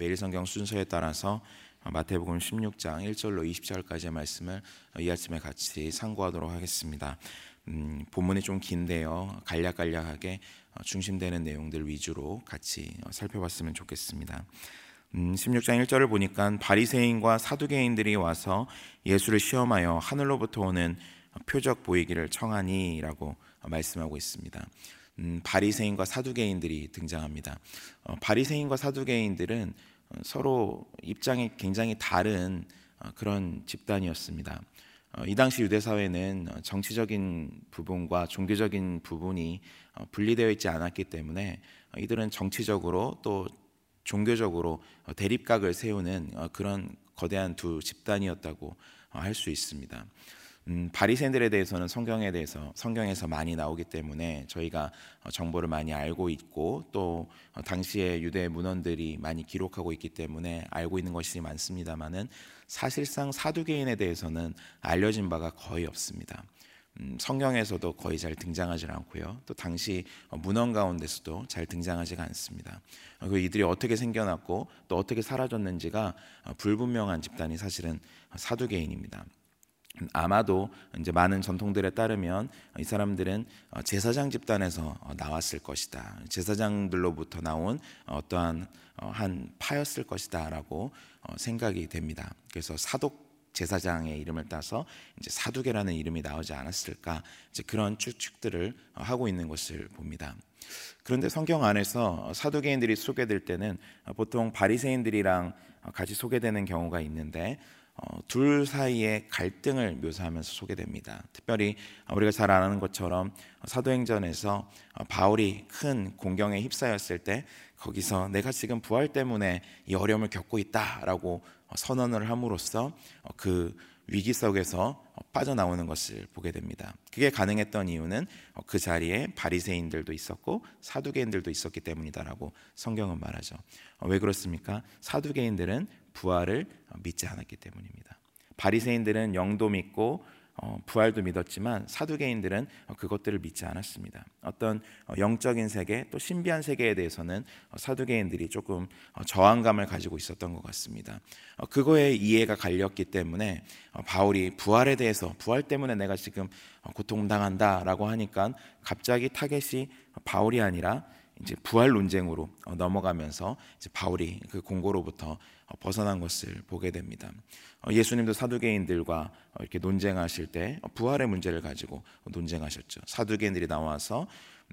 매일 성경 순서에 따라서 마태복음 16장 1절로 20절까지의 말씀을 이 아침에 같이 상고하도록 하겠습니다. 본문이 좀 긴데요, 간략간략하게 중심되는 내용들 위주로 같이 살펴봤으면 좋겠습니다. 16장 1절을 보니까 바리새인과 사두개인들이 와서 예수를 시험하여 하늘로부터 오는 표적 보이기를 청하니라고 말씀하고 있습니다. 바리새인과 사두개인들이 등장합니다. 바리새인과 사두개인들은 서로 입장이 굉장히 다른 그런 집단이었습니다. 이 당시 유대 사회는 정치적인 부분과 종교적인 부분이 분리되어 있지 않았기 때문에 이들은 정치적으로 또 종교적으로 대립각을 세우는 그런 거대한 두 집단이었다고 할 수 있습니다. 바리새인들에 대해서는 성경에서 많이 나오기 때문에 저희가 정보를 많이 알고 있고, 또 당시의 유대 문헌들이 많이 기록하고 있기 때문에 알고 있는 것이 많습니다만은 사실상 사두개인에 대해서는 알려진 바가 거의 없습니다. 성경에서도 거의 잘 등장하지 않고요, 또 당시 문헌 가운데서도 잘 등장하지가 않습니다. 그리고 이들이 어떻게 생겨났고 또 어떻게 사라졌는지가 불분명한 집단이 사실은 사두개인입니다. 아마도 이제 많은 전통들에 따르면 이 사람들은 제사장 집단에서 나왔을 것이다, 제사장들로부터 나온 어떠한 한 파였을 것이다라고 생각이 됩니다. 그래서 사독 제사장의 이름을 따서 이제 사두개라는 이름이 나오지 않았을까, 이제 그런 추측들을 하고 있는 것을 봅니다. 그런데 성경 안에서 사두개인들이 소개될 때는 보통 바리새인들이랑 같이 소개되는 경우가 있는데, 둘 사이의 갈등을 묘사하면서 소개됩니다. 특별히 우리가 잘 아는 것처럼 사도행전에서 바울이 큰 공경에 휩싸였을 때 거기서 내가 지금 부활 때문에 이 어려움을 겪고 있다라고 선언을 함으로써 그 위기 속에서 빠져나오는 것을 보게 됩니다. 그게 가능했던 이유는 그 자리에 바리새인들도 있었고 사두개인들도 있었기 때문이다라고 성경은 말하죠. 왜 그렇습니까? 사두개인들은 부활을 믿지 않았기 때문입니다. 바리새인들은 영도 믿고 부활도 믿었지만 사두개인들은 그것들을 믿지 않았습니다. 어떤 영적인 세계, 또 신비한 세계에 대해서는 사두개인들이 조금 저항감을 가지고 있었던 것 같습니다. 그거에 이해가 갈렸기 때문에 바울이 부활에 대해서, 부활 때문에 내가 지금 고통당한다라고 하니까 갑자기 타겟이 바울이 아니라 이제 부활 논쟁으로 넘어가면서 이제 바울이 그 공고로부터 벗어난 것을 보게 됩니다. 예수님도 사두개인들과 이렇게 논쟁하실 때 부활의 문제를 가지고 논쟁하셨죠. 사두개인들이 나와서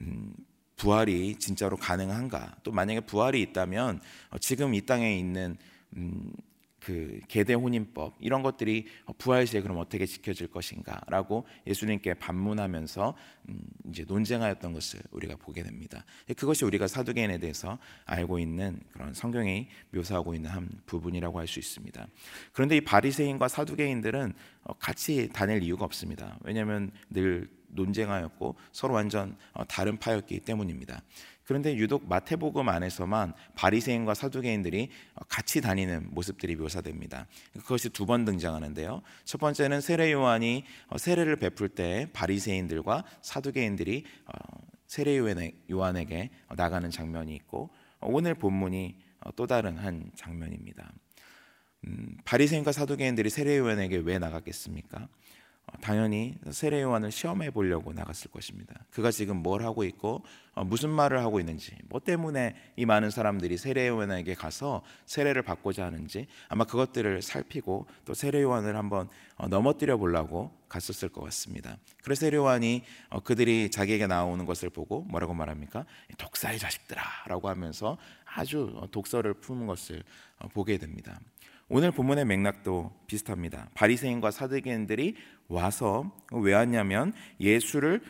부활이 진짜로 가능한가, 또 만약에 부활이 있다면 지금 이 땅에 있는 그 계대 혼인법, 이런 것들이 부활 시에 그럼 어떻게 지켜질 것인가라고 예수님께 반문하면서 이제 논쟁하였던 것을 우리가 보게 됩니다. 그것이 우리가 사두개인에 대해서 알고 있는 그런 성경이 묘사하고 있는 한 부분이라고 할 수 있습니다. 그런데 이 바리새인과 사두개인들은 같이 다닐 이유가 없습니다. 왜냐하면 늘 논쟁하였고 서로 완전 다른 파였기 때문입니다. 그런데 유독 마태복음 안에서만 바리새인과 사두개인들이 같이 다니는 모습들이 묘사됩니다. 그것이 두 번 등장하는데요, 첫 번째는 세례 요한이 세례를 베풀 때 바리새인들과 사두개인들이 세례 요한에게 나가는 장면이 있고, 오늘 본문이 또 다른 한 장면입니다. 바리새인과 사두개인들이 세례 요한에게 왜 나갔겠습니까? 당연히 세례 요한을 시험해 보려고 나갔을 것입니다. 그가 지금 뭘 하고 있고 무슨 말을 하고 있는지, 뭐 때문에 이 많은 사람들이 세례 요한에게 가서 세례를 받고자 하는지, 아마 그것들을 살피고 또 세례 요한을 한번 넘어뜨려 보려고 갔었을 것 같습니다. 그래서 세례 요한이 그들이 자기에게 나오는 것을 보고 뭐라고 말합니까? 독사의 자식들아 라고 하면서 아주 독설을 품은 것을 보게 됩니다. 오늘 본문의 맥락도 비슷합니다. 바리새인과 사두개인들이 와서 왜 왔냐면 예수를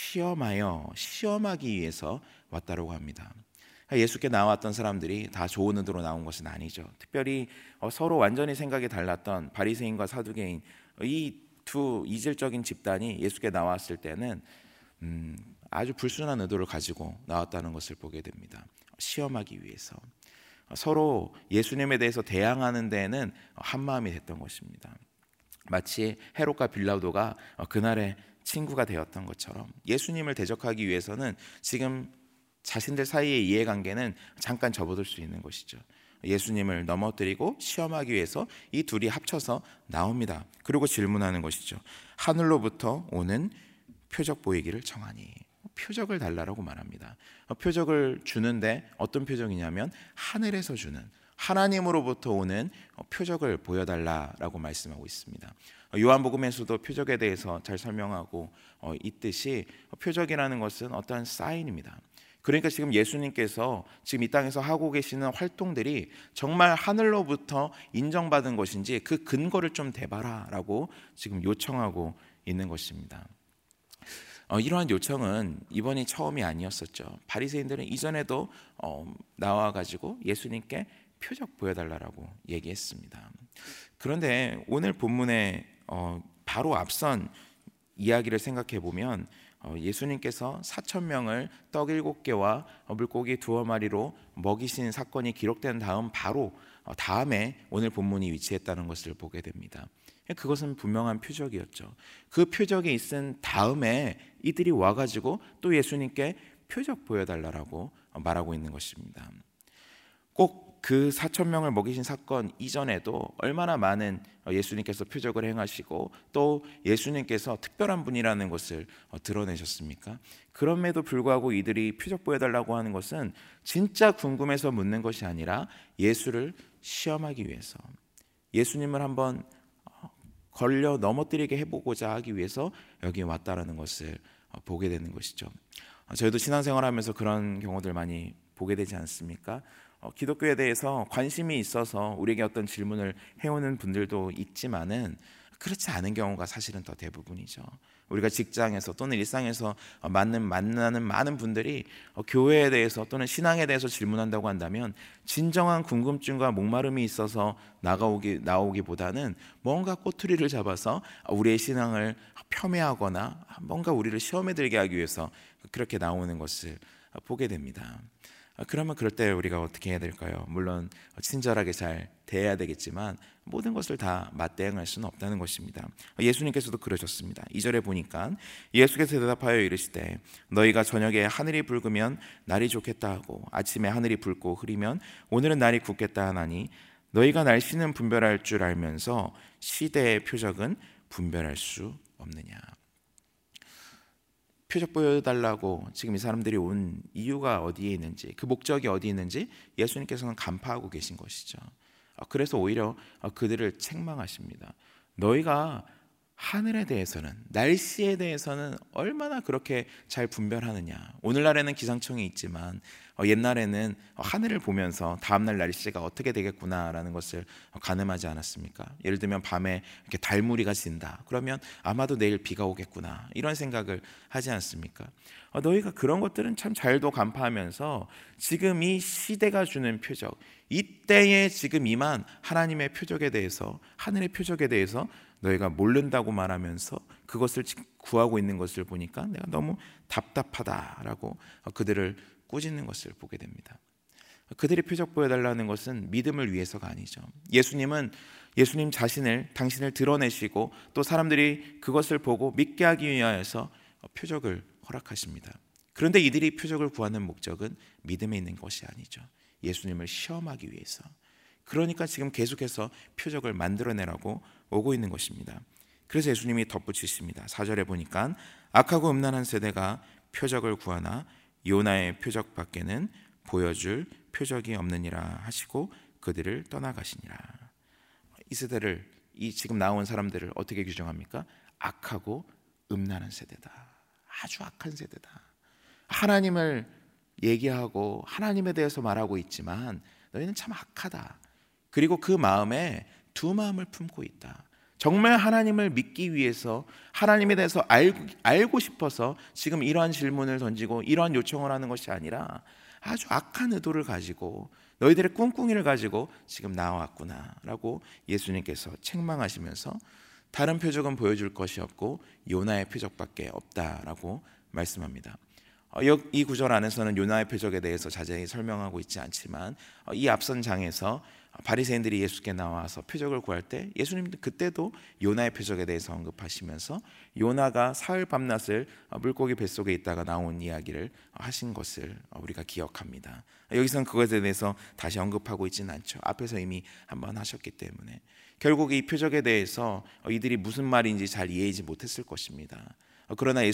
시험하기 위해서 왔다고 합니다. 예수께 나왔던 사람들이 다 좋은 의도로 나온 것은 아니죠. 특별히 서로 완전히 생각이 달랐던 바리새인과 사두개인, 이 두 이질적인 집단이 예수께 나왔을 때는 아주 불순한 의도를 가지고 나왔다는 것을 보게 됩니다. 시험하기 위해서. 서로 예수님에 대해서 대항하는 데에는 한마음이 됐던 것입니다. 마치 헤롯과 빌라도가 그날의 친구가 되었던 것처럼 예수님을 대적하기 위해서는 지금 자신들 사이의 이해관계는 잠깐 접어들 수 있는 것이죠. 예수님을 넘어뜨리고 시험하기 위해서 이 둘이 합쳐서 나옵니다. 그리고 질문하는 것이죠. 하늘로부터 오는 표적 보이기를 청하니. 표적을 달라고 말합니다. 표적을 주는데 어떤 표적이냐면 하늘에서 주는, 하나님으로부터 오는 표적을 보여달라라고 말씀하고 있습니다. 요한복음에서도 표적에 대해서 잘 설명하고 있듯이 표적이라는 것은 어떠한 사인입니다. 그러니까 지금 예수님께서 지금 이 땅에서 하고 계시는 활동들이 정말 하늘로부터 인정받은 것인지 그 근거를 좀 대봐라라고 지금 요청하고 있는 것입니다. 이러한 요청은 이번이 처음이 아니었었죠. 바리새인들은 이전에도 나와가지고 예수님께 표적 보여달라고 얘기했습니다. 그런데 오늘 본문에 바로 앞선 이야기를 생각해 보면 예수님께서 4,000명을 떡 7개와 물고기 2마리로 먹이신 사건이 기록된 다음 바로 다음에 오늘 본문이 위치했다는 것을 보게 됩니다. 그것은 분명한 표적이었죠. 그 표적이 있은 다음에 이들이 와가지고 또 예수님께 표적 보여달라고 말하고 있는 것입니다. 꼭 그 4,000명을 먹이신 사건 이전에도 얼마나 많은 예수님께서 표적을 행하시고 또 예수님께서 특별한 분이라는 것을 드러내셨습니까? 그럼에도 불구하고 이들이 표적 보여달라고 하는 것은 진짜 궁금해서 묻는 것이 아니라 예수를 시험하기 위해서, 예수님을 한번 걸려 넘어뜨리게 해보고자 하기 위해서 여기 왔다라는 것을 보게 되는 것이죠. 저희도 신앙생활하면서 그런 경우들 많이 보게 되지 않습니까? 기독교에 대해서 관심이 있어서 우리에게 어떤 질문을 해오는 분들도 있지만은 그렇지 않은 경우가 사실은 더 대부분이죠. 우리가 직장에서 또는 일상에서 만나는 많은 분들이 교회에 대해서 또는 신앙에 대해서 질문한다고 한다면 진정한 궁금증과 목마름이 있어서 나오기보다는 뭔가 꼬투리를 잡아서 우리의 신앙을 폄훼하거나 뭔가 우리를 시험에 들게 하기 위해서 그렇게 나오는 것을 보게 됩니다. 그러면 그럴 때 우리가 어떻게 해야 될까요? 물론 친절하게 잘 대해야 되겠지만 모든 것을 다 맞대응할 수는 없다는 것입니다. 예수님께서도 그러셨습니다. 2절에 보니까 예수께서 대답하여 이르시되 너희가 저녁에 하늘이 붉으면 날이 좋겠다 하고 아침에 하늘이 붉고 흐리면 오늘은 날이 굳겠다 하나니 너희가 날씨는 분별할 줄 알면서 시대의 표적은 분별할 수 없느냐. 표적 보여달라고 지금 이 사람들이 온 이유가 어디에 있는지, 그 목적이 어디에 있는지 예수님께서는 간파하고 계신 것이죠. 그래서 오히려 그들을 책망하십니다. 너희가 하늘에 대해서는, 날씨에 대해서는 얼마나 그렇게 잘 분별하느냐. 오늘날에는 기상청이 있지만 옛날에는 하늘을 보면서 다음날 날씨가 어떻게 되겠구나라는 것을 가늠하지 않았습니까? 예를 들면 밤에 이렇게 달무리가 진다. 그러면 아마도 내일 비가 오겠구나. 이런 생각을 하지 않습니까? 너희가 그런 것들은 참 잘도 간파하면서 지금 이 시대가 주는 표적, 이때에 지금 임한 하나님의 표적에 대해서, 하늘의 표적에 대해서 너희가 모른다고 말하면서 그것을 구하고 있는 것을 보니까 내가 너무 답답하다라고 그들을 꾸짖는 것을 보게 됩니다. 그들이 표적 보여달라는 것은 믿음을 위해서가 아니죠. 예수님 자신을, 당신을 드러내시고 또 사람들이 그것을 보고 믿게 하기 위하여서 표적을 허락하십니다. 그런데 이들이 표적을 구하는 목적은 믿음에 있는 것이 아니죠. 예수님을 시험하기 위해서. 그러니까 지금 계속해서 표적을 만들어내라고 오고 있는 것입니다. 그래서 예수님이 덧붙이십니다. 4절에 보니까 악하고 음란한 세대가 표적을 구하나 요나의 표적 밖에는 보여줄 표적이 없느니라 하시고 그들을 떠나가시니라. 이 세대를, 이 지금 나온 사람들을 어떻게 규정합니까? 악하고 음란한 세대다. 아주 악한 세대다. 하나님을 얘기하고 하나님에 대해서 말하고 있지만 너희는 참 악하다. 그리고 그 마음에 두 마음을 품고 있다. 정말 하나님을 믿기 위해서, 하나님에 대해서 알고 싶어서 지금 이러한 질문을 던지고 이러한 요청을 하는 것이 아니라 아주 악한 의도를 가지고 너희들의 꿍꿍이를 가지고 지금 나왔구나 라고 예수님께서 책망하시면서 다른 표적은 보여줄 것이 없고 요나의 표적밖에 없다라고 말씀합니다. 이 구절 안에서는 요나의 표적에 대해서 자세히 설명하고 있지 않지만 이 앞선 장에서 바리새인들이 예수께 나와서 표적을 구할 때 예수님도 그때도 요나의 표적에 대해서 언급하시면서 요나가 사흘 밤낮을 물고기 뱃속에 있다가 나온 이야기를 하신 것을 우리가 기억합니다. 여기서는 그것에 대해서 다시 언급하고 있지는 않죠. 앞에서 이미 한번 하셨기 때문에 결국 이 표적에 대해서 이들이 무슨 말인지 잘 이해하지 못했을 것입니다. 그러나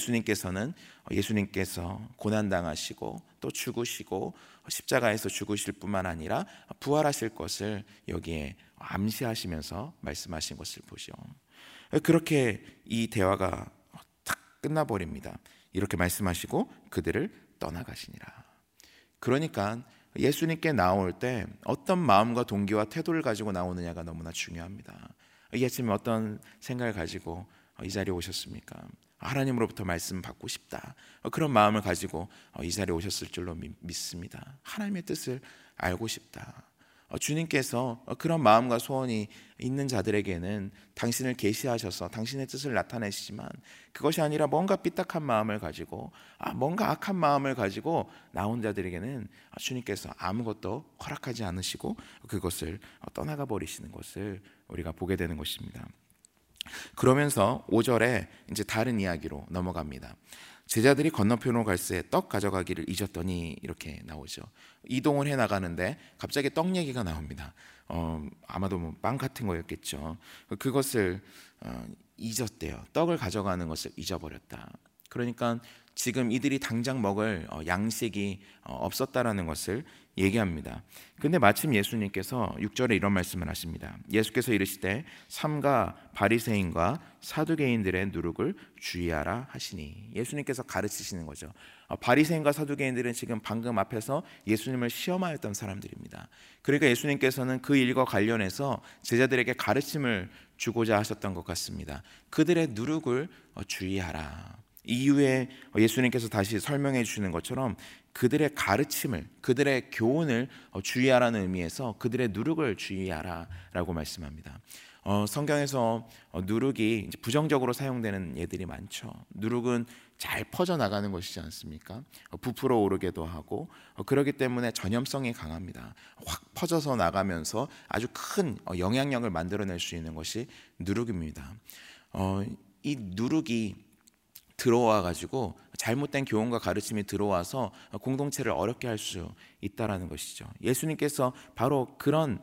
예수님께서 고난당하시고 또 죽으시고 십자가에서 죽으실 뿐만 아니라 부활하실 것을 여기에 암시하시면서 말씀하신 것을 보죠. 그렇게 이 대화가 탁 끝나버립니다. 이렇게 말씀하시고 그들을 떠나가시니라. 그러니까 예수님께 나올 때 어떤 마음과 동기와 태도를 가지고 나오느냐가 너무나 중요합니다. 이 아침에 어떤 생각을 가지고 이 자리에 오셨습니까? 하나님으로부터 말씀 받고 싶다, 그런 마음을 가지고 이 자리에 오셨을 줄로 믿습니다. 하나님의 뜻을 알고 싶다. 주님께서 그런 마음과 소원이 있는 자들에게는 당신을 계시하셔서 당신의 뜻을 나타내시지만 그것이 아니라 뭔가 삐딱한 마음을 가지고 뭔가 악한 마음을 가지고 나온 자들에게는 주님께서 아무것도 허락하지 않으시고 그것을 떠나가 버리시는 것을 우리가 보게 되는 것입니다. 그러면서 5절에 이제 다른 이야기로 넘어갑니다. 제자들이 건너편으로 갈새 떡 가져가기를 잊었더니 이렇게 나오죠. 이동을 해 나가는데 갑자기 떡 얘기가 나옵니다. 아마도 뭐 빵 같은 거였겠죠. 그것을 잊었대요. 떡을 가져가는 것을 잊어버렸다. 그러니까 지금 이들이 당장 먹을 양식이 없었다라는 것을 얘기합니다. 근데 마침 예수님께서 6절에 이런 말씀을 하십니다. 예수께서 이르시되 삼가 바리새인과 사두개인들의 누룩을 주의하라 하시니, 예수님께서 가르치시는 거죠. 바리새인과 사두개인들은 지금 방금 앞에서 예수님을 시험하였던 사람들입니다. 그러니까 예수님께서는 그 일과 관련해서 제자들에게 가르침을 주고자 하셨던 것 같습니다. 그들의 누룩을 주의하라. 이후에 예수님께서 다시 설명해 주시는 것처럼 그들의 가르침을, 그들의 교훈을 주의하라는 의미에서 그들의 누룩을 주의하라라고 말씀합니다. 성경에서 누룩이 부정적으로 사용되는 예들이 많죠. 누룩은 잘 퍼져나가는 것이지 않습니까? 부풀어 오르기도 하고 그렇기 때문에 전염성이 강합니다. 확 퍼져서 나가면서 아주 큰 영향력을 만들어낼 수 있는 것이 누룩입니다. 이 누룩이 들어와 가지고 잘못된 교훈과 가르침이 들어와서 공동체를 어렵게 할 수 있다라는 것이죠. 예수님께서 바로 그런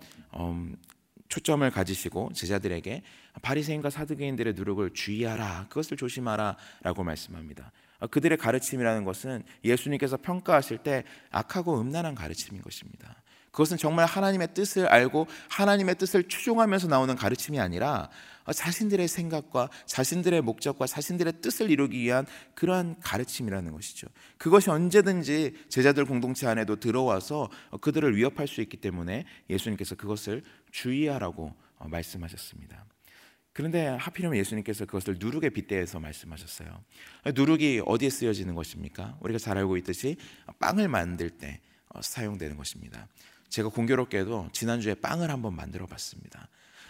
초점을 가지시고 제자들에게 바리새인과 사두개인들의 누룩을 주의하라, 그것을 조심하라라고 말씀합니다. 그들의 가르침이라는 것은 예수님께서 평가하실 때 악하고 음란한 가르침인 것입니다. 그것은 정말 하나님의 뜻을 알고 하나님의 뜻을 추종하면서 나오는 가르침이 아니라 자신들의 생각과 자신들의 목적과 자신들의 뜻을 이루기 위한 그러한 가르침이라는 것이죠. 그것이 언제든지 제자들 공동체 안에도 들어와서 그들을 위협할 수 있기 때문에 예수님께서 그것을 주의하라고 말씀하셨습니다. 그런데 하필이면 예수님께서 그것을 누룩에 빗대어서 말씀하셨어요. 누룩이 어디에 쓰여지는 것입니까? 우리가 잘 알고 있듯이 빵을 만들 때 사용되는 것입니다. 제가 공교롭게도 지난주에 빵을 한번 만들어 봤습니다.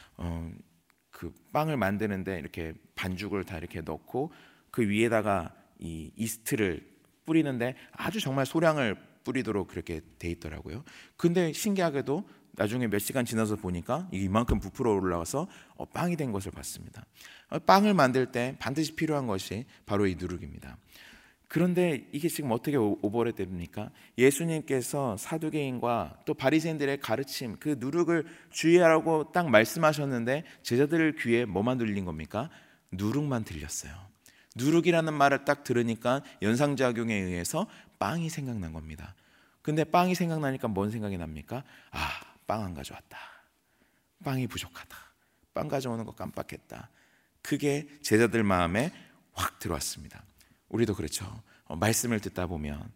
그 빵을 만드는데 이렇게 반죽을 다 이렇게 넣고 그 위에다가 이 이스트를 뿌리는데 아주 정말 소량을 뿌리도록 그렇게 돼 있더라고요. 근데 신기하게도 나중에 몇 시간 지나서 보니까 이만큼 부풀어 올라와서 빵이 된 것을 봤습니다. 빵을 만들 때 반드시 필요한 것이 바로 이 누룩입니다. 그런데 이게 지금 어떻게 오버랩 됩니까? 예수님께서 사두개인과 또 바리새인들의 가르침, 그 누룩을 주의하라고 딱 말씀하셨는데 제자들 귀에 뭐만 들린 겁니까? 누룩만 들렸어요. 누룩이라는 말을 딱 들으니까 연상작용에 의해서 빵이 생각난 겁니다. 근데 빵이 생각나니까 뭔 생각이 납니까? 빵 안 가져왔다. 빵이 부족하다. 빵 가져오는 거 깜빡했다. 그게 제자들 마음에 확 들어왔습니다. 우리도 그렇죠. 말씀을 듣다 보면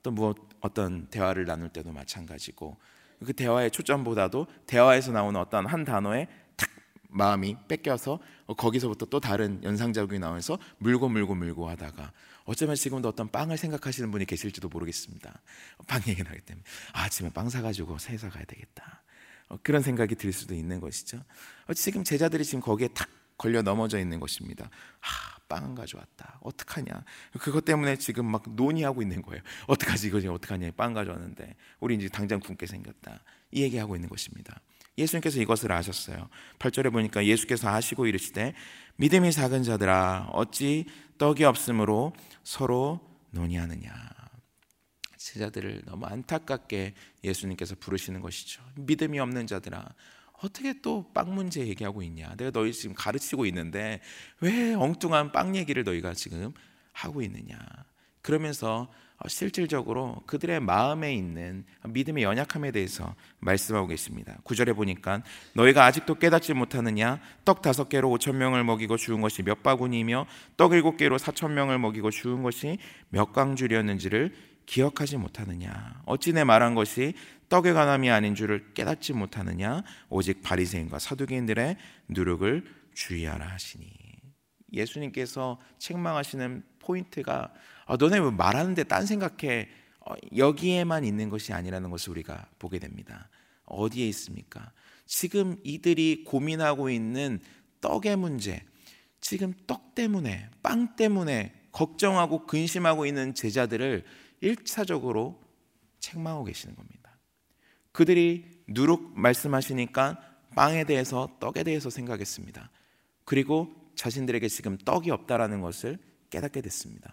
어떤 대화를 나눌 때도 마찬가지고 그 대화의 초점보다도 대화에서 나오는 어떤 한 단어에 탁 마음이 뺏겨서 거기서부터 또 다른 연상작용이 나와서 물고 하다가 어쩌면 지금도 어떤 빵을 생각하시는 분이 계실지도 모르겠습니다. 빵 얘기 나기 때문에 아침에 빵 사가지고 회사 가야 되겠다. 그런 생각이 들 수도 있는 것이죠. 지금 제자들이 지금 거기에 탁 걸려 넘어져 있는 것입니다. 빵 안 가져왔다. 어떡하냐. 그것 때문에 지금 막 논의하고 있는 거예요. 어떡하지 이거 지금 어떡하냐. 빵 가져왔는데 우리 이제 당장 굶게 생겼다. 이 얘기하고 있는 것입니다. 예수님께서 이것을 아셨어요. 8절에 보니까 예수께서 아시고 이르시되 믿음이 작은 자들아 어찌 떡이 없으므로 서로 논의하느냐. 제자들을 너무 안타깝게 예수님께서 부르시는 것이죠. 믿음이 없는 자들아 어떻게 또 빵 문제 얘기하고 있냐. 내가 너희 지금 가르치고 있는데 왜 엉뚱한 빵 얘기를 너희가 지금 하고 있느냐. 그러면서 실질적으로 그들의 마음에 있는 믿음의 연약함에 대해서 말씀하고 계십니다. 9절에 보니까 너희가 아직도 깨닫지 못하느냐. 떡 5개로 5,000명을 먹이고 죽은 것이 몇 바구니이며 떡 7개로 4,000명을 먹이고 죽은 것이 몇 광줄이었는지를 기억하지 못하느냐. 어찌 내 말한 것이 떡의 관함이 아닌 줄을 깨닫지 못하느냐. 오직 바리새인과 사두개인들의 누룩을 주의하라 하시니. 예수님께서 책망하시는 포인트가 너네 왜 말하는데 딴 생각해, 여기에만 있는 것이 아니라는 것을 우리가 보게 됩니다. 어디에 있습니까? 지금 이들이 고민하고 있는 떡의 문제, 지금 떡 때문에, 빵 때문에 걱정하고 근심하고 있는 제자들을 1차적으로 책망하고 계시는 겁니다. 그들이 누룩 말씀하시니까 빵에 대해서, 떡에 대해서 생각했습니다. 그리고 자신들에게 지금 떡이 없다라는 것을 깨닫게 됐습니다.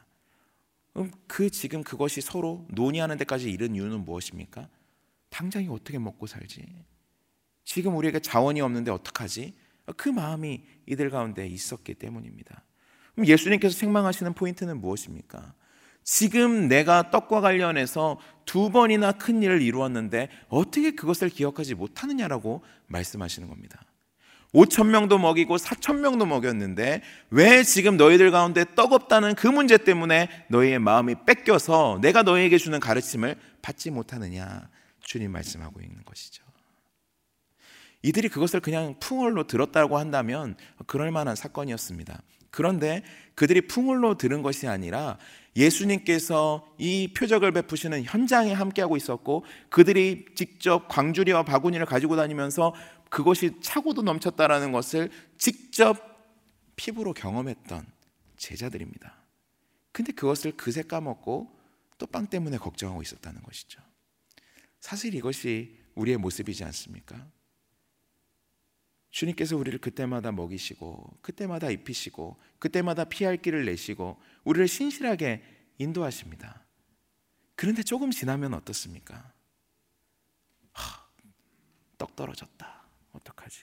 지금 그것이 서로 논의하는 데까지 이른 이유는 무엇입니까? 당장이 어떻게 먹고 살지? 지금 우리에게 자원이 없는데 어떡하지? 그 마음이 이들 가운데 있었기 때문입니다. 그럼 예수님께서 책망하시는 포인트는 무엇입니까? 지금 내가 떡과 관련해서 2번이나 큰 일을 이루었는데 어떻게 그것을 기억하지 못하느냐라고 말씀하시는 겁니다. 5,000명도 먹이고 4,000명도 먹였는데 왜 지금 너희들 가운데 떡 없다는 그 문제 때문에 너희의 마음이 뺏겨서 내가 너희에게 주는 가르침을 받지 못하느냐. 주님 말씀하고 있는 것이죠. 이들이 그것을 그냥 풍월로 들었다고 한다면 그럴 만한 사건이었습니다. 그런데 그들이 풍월로 들은 것이 아니라 예수님께서 이 표적을 베푸시는 현장에 함께하고 있었고 그들이 직접 광주리와 바구니를 가지고 다니면서 그것이 차고도 넘쳤다라는 것을 직접 피부로 경험했던 제자들입니다. 근데 그것을 그새 까먹고 또 빵 때문에 걱정하고 있었다는 것이죠. 사실 이것이 우리의 모습이지 않습니까? 주님께서 우리를 그때마다 먹이시고 그때마다 입히시고 그때마다 피할 길을 내시고 우리를 신실하게 인도하십니다. 그런데 조금 지나면 어떻습니까? 떡 떨어졌다. 어떡하지?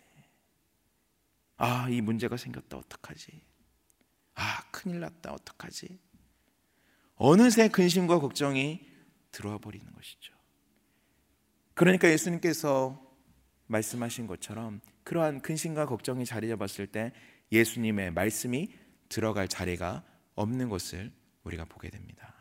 이 문제가 생겼다. 어떡하지? 큰일 났다. 어떡하지? 어느새 근심과 걱정이 들어와 버리는 것이죠. 그러니까 예수님께서 말씀하신 것처럼 그러한 근심과 걱정이 자리 잡았을 때 예수님의 말씀이 들어갈 자리가 없는 것을 우리가 보게 됩니다.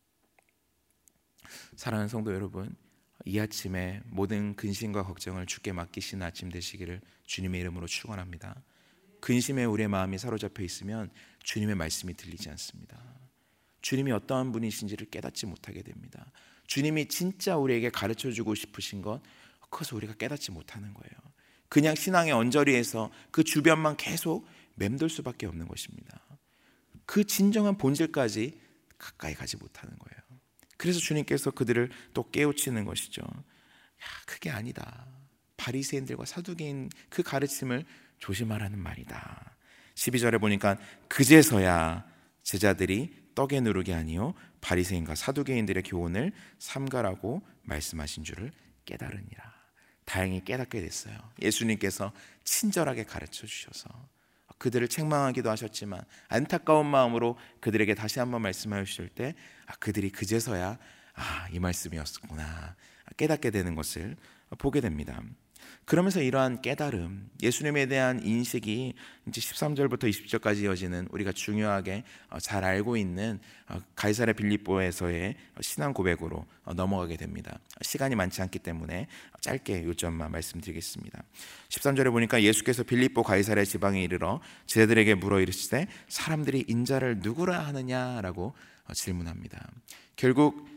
사랑하는 성도 여러분, 이 아침에 모든 근심과 걱정을 주께 맡기신 아침 되시기를 주님의 이름으로 축원합니다. 근심에 우리의 마음이 사로잡혀 있으면 주님의 말씀이 들리지 않습니다. 주님이 어떠한 분이신지를 깨닫지 못하게 됩니다. 주님이 진짜 우리에게 가르쳐주고 싶으신 것, 그것을 우리가 깨닫지 못하는 거예요. 그냥 신앙의 언저리에서 그 주변만 계속 맴돌 수밖에 없는 것입니다. 그 진정한 본질까지 가까이 가지 못하는 거예요. 그래서 주님께서 그들을 또 깨우치는 것이죠. 그게 아니다. 바리새인들과 사두개인 그 가르침을 조심하라는 말이다. 12절에 보니까 그제서야 제자들이 떡의 누룩이 아니요 바리새인과 사두개인들의 교훈을 삼가라고 말씀하신 줄을 깨달으니라. 다행히 깨닫게 됐어요. 예수님께서 친절하게 가르쳐 주셔서 그들을 책망하기도 하셨지만 안타까운 마음으로 그들에게 다시 한번 말씀해 주실 때 그들이 그제서야 이 말씀이었구나 깨닫게 되는 것을 보게 됩니다. 그러면서 이러한 깨달음, 예수님에 대한 인식이 이제 13절부터 20절까지 이어지는 우리가 중요하게 잘 알고 있는 가이사랴 빌립보에서의 신앙 고백으로 넘어가게 됩니다. 시간이 많지 않기 때문에 짧게 요점만 말씀드리겠습니다. 13절에 보니까 예수께서 빌립보 가이사랴 지방에 이르러 제자들에게 물어 이르시되 사람들이 인자를 누구라 하느냐라고 질문합니다. 결국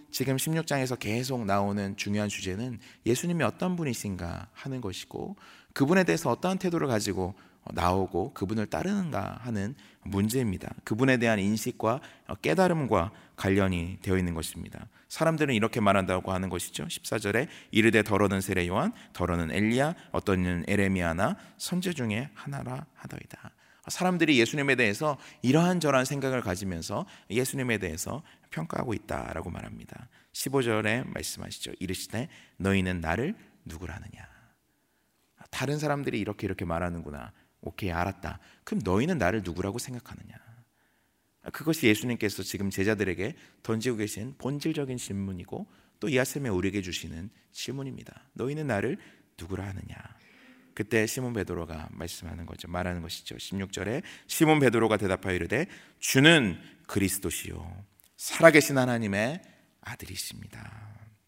지금 16장에서 계속 나오는 중요한 주제는 예수님이 어떤 분이신가 하는 것이고, 그분에 대해서 어떠한 태도를 가지고 나오고 그분을 따르는가 하는 문제입니다. 그분에 대한 인식과 깨달음과 관련이 되어 있는 것입니다. 사람들은 이렇게 말한다고 하는 것이죠. 14절에 이르되 더러는 세례 요한, 더러는 엘리야, 어떤 이는 에레미야나 선지 중에 하나라 하더이다. 사람들이 예수님에 대해서 이러한저러한 생각을 가지면서 예수님에 대해서 평가하고 있다라고 말합니다. 15절에 말씀하시죠. 이르시되 너희는 나를 누구라 하느냐. 다른 사람들이 이렇게 말하는구나. 오케이, 알았다. 그럼 너희는 나를 누구라고 생각하느냐? 그것이 예수님께서 지금 제자들에게 던지고 계신 본질적인 질문이고, 또 이 아침에 우리에게 주시는 질문입니다. 너희는 나를 누구라 하느냐? 그때 시몬 베드로가 말하는 것이죠. 16절에 시몬 베드로가 대답하여 이르되 주는 그리스도시요 살아계신 하나님의 아들이십니다.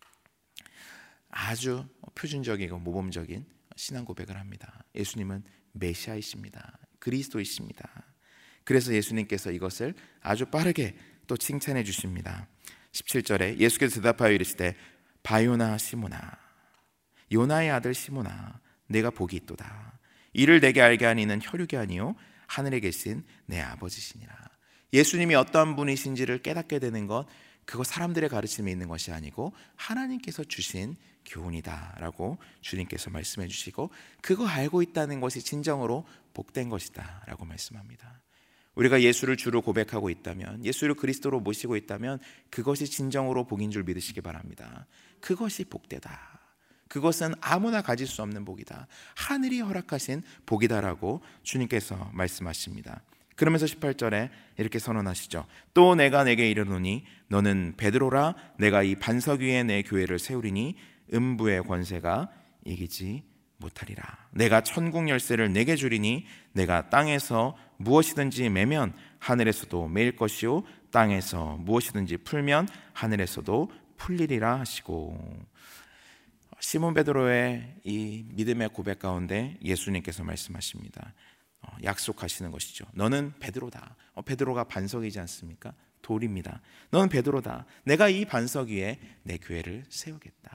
아주 표준적이고 모범적인 신앙 고백을 합니다. 예수님은 메시아이십니다. 그리스도이십니다. 그래서 예수님께서 이것을 아주 빠르게 또 칭찬해 주십니다. 17절에 예수께서 대답하여 이르시되 바요나 시모나, 요나의 아들 시모나, 내가 복이 있도다. 이를 내게 알게 하니는 혈육이 아니요 하늘에 계신 내 아버지시니라. 예수님이 어떠한 분이신지를 깨닫게 되는 것, 그거 사람들의 가르침에 있는 것이 아니고 하나님께서 주신 교훈이다라고 주님께서 말씀해 주시고, 그거 알고 있다는 것이 진정으로 복된 것이다 라고 말씀합니다. 우리가 예수를 주로 고백하고 있다면, 예수를 그리스도로 모시고 있다면 그것이 진정으로 복인 줄 믿으시기 바랍니다. 그것이 복되다. 그것은 아무나 가질 수 없는 복이다. 하늘이 허락하신 복이다라고 주님께서 말씀하십니다. 그러면서 18절에 이렇게 선언하시죠. 또 내가 내게 이르노니 너는 베드로라. 내가 이 반석 위에 내 교회를 세우리니 음부의 권세가 이기지 못하리라. 내가 천국 열쇠를 내게 주리니 내가 땅에서 무엇이든지 매면 하늘에서도 매일 것이요 땅에서 무엇이든지 풀면 하늘에서도 풀리리라 하시고, 시몬 베드로의 이 믿음의 고백 가운데 예수님께서 말씀하십니다. 약속하시는 것이죠. 너는 베드로다. 베드로가 반석이지 않습니까? 돌입니다. 너는 베드로다. 내가 이 반석 위에 내 교회를 세우겠다.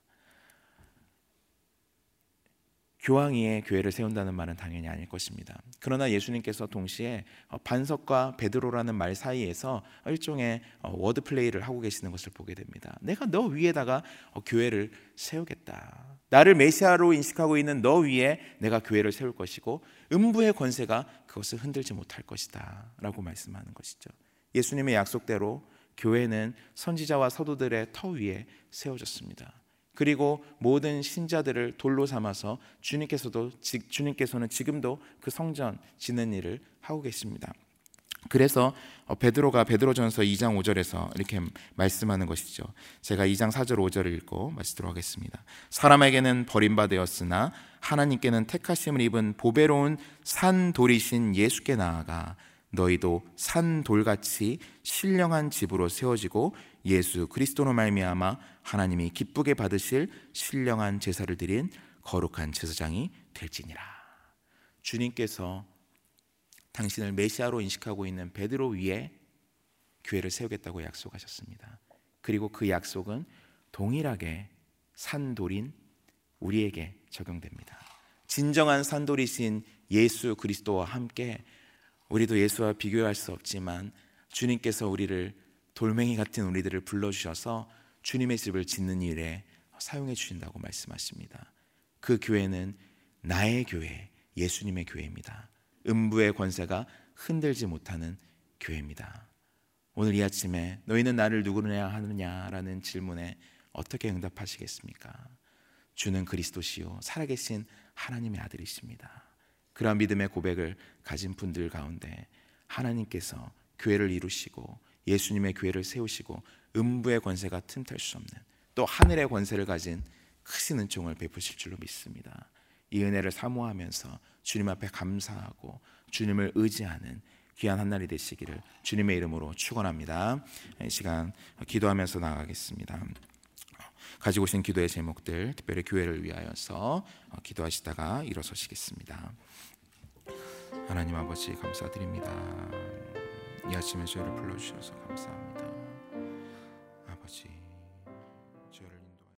교황 위에 교회를 세운다는 말은 당연히 아닐 것입니다. 그러나 예수님께서 동시에 반석과 베드로라는 말 사이에서 일종의 워드 플레이를 하고 계시는 것을 보게 됩니다. 내가 너 위에다가 교회를 세우겠다. 나를 메시아로 인식하고 있는 너 위에 내가 교회를 세울 것이고 음부의 권세가 그것을 흔들지 못할 것이다 라고 말씀하는 것이죠. 예수님의 약속대로 교회는 선지자와 사도들의 터 위에 세워졌습니다. 그리고 모든 신자들을 돌로 삼아서 주님께서는 지금도 그 성전 짓는 일을 하고 계십니다. 그래서 베드로가 베드로전서 2장 5절에서 이렇게 말씀하는 것이죠. 제가 2장 4절 5절을 읽고 마치도록 하겠습니다. 사람에게는 버림받았으나 하나님께는 택하심을 입은 보배로운 산돌이신 예수께 나아가 너희도 산돌같이 신령한 집으로 세워지고 예수 그리스도로 말미암아 하나님이 기쁘게 받으실 신령한 제사를 드린 거룩한 제사장이 될지니라. 주님께서 당신을 메시아로 인식하고 있는 베드로 위에 교회를 세우겠다고 약속하셨습니다. 그리고 그 약속은 동일하게 산돌인 우리에게 적용됩니다. 진정한 산돌이신 예수 그리스도와 함께 우리도 예수와 비교할 수 없지만 주님께서 우리를 돌멩이 같은 우리들을 불러주셔서 주님의 집을 짓는 일에 사용해 주신다고 말씀하십니다. 그 교회는 나의 교회, 예수님의 교회입니다. 음부의 권세가 흔들지 못하는 교회입니다. 오늘 이 아침에 너희는 나를 누구냐 하느냐라는 질문에 어떻게 응답하시겠습니까? 주는 그리스도시요 살아계신 하나님의 아들이십니다. 그러한 믿음의 고백을 가진 분들 가운데 하나님께서 교회를 이루시고 예수님의 교회를 세우시고 음부의 권세가 틈탈 수 없는 또 하늘의 권세를 가진 크신 은총을 베푸실 줄로 믿습니다. 이 은혜를 사모하면서 주님 앞에 감사하고 주님을 의지하는 귀한 한 날이 되시기를 주님의 이름으로 축원합니다. 이 시간 기도하면서 나가겠습니다. 가지고 오신 기도의 제목들 특별히 교회를 위하여서 기도하시다가 일어서시겠습니다. 하나님 아버지 감사드립니다. 이 아침에 저희를 불러주셔서 감사합니다.